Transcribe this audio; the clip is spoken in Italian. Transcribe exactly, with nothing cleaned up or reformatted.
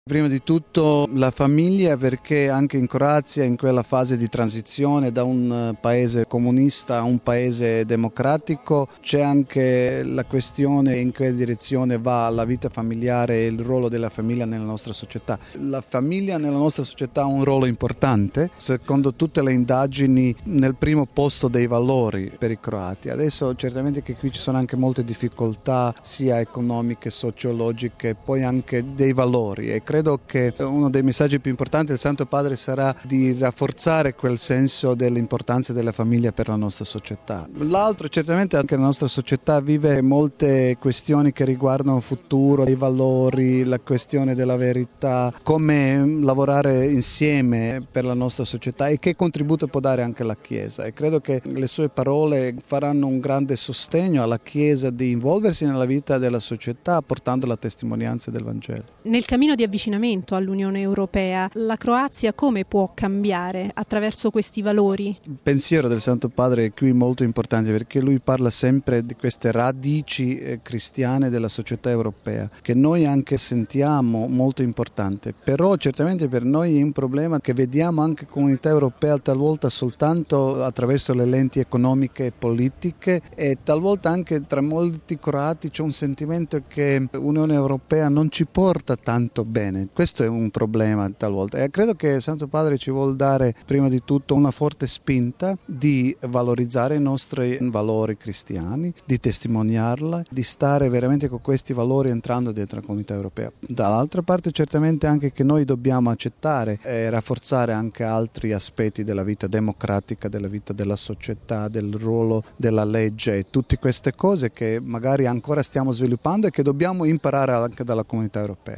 Prima di tutto la famiglia, perché anche in Croazia, in quella fase di transizione da un paese comunista a un paese democratico, c'è anche la questione in che direzione va la vita familiare e il ruolo della famiglia nella nostra società. La famiglia nella nostra società ha un ruolo importante, secondo tutte le indagini nel primo posto dei valori per i croati. Adesso certamente che qui ci sono anche molte difficoltà sia economiche, sociologiche, poi anche dei valori, e credo che uno dei messaggi più importanti del Santo Padre sarà di rafforzare quel senso dell'importanza della famiglia per la nostra società. L'altro, certamente anche la nostra società vive molte questioni che riguardano il futuro, i valori, la questione della verità, come lavorare insieme per la nostra società e che contributo può dare anche la Chiesa. E credo che le sue parole faranno un grande sostegno alla Chiesa di involversi nella vita della società portando la testimonianza del Vangelo. Nel cammino di avvicinamento all'Unione Europea, la Croazia come può cambiare attraverso questi valori? Il pensiero del Santo Padre è qui molto importante, perché lui parla sempre di queste radici cristiane della società europea, che noi anche sentiamo molto importante. Però certamente per noi è un problema che vediamo anche comunità europea talvolta soltanto attraverso le lenti economiche e politiche, e talvolta anche tra molti croati c'è un sentimento che l'Unione Europea non ci porta tanto bene. Questo è un problema talvolta, e credo che il Santo Padre ci vuol dare prima di tutto una forte spinta di valorizzare i nostri valori cristiani, di testimoniarla, di stare veramente con questi valori entrando dentro la comunità europea. Dall'altra parte certamente anche che noi dobbiamo accettare e rafforzare anche altri aspetti della vita democratica, della vita della società, del ruolo della legge e tutte queste cose che magari ancora stiamo sviluppando e che dobbiamo imparare anche dalla comunità europea.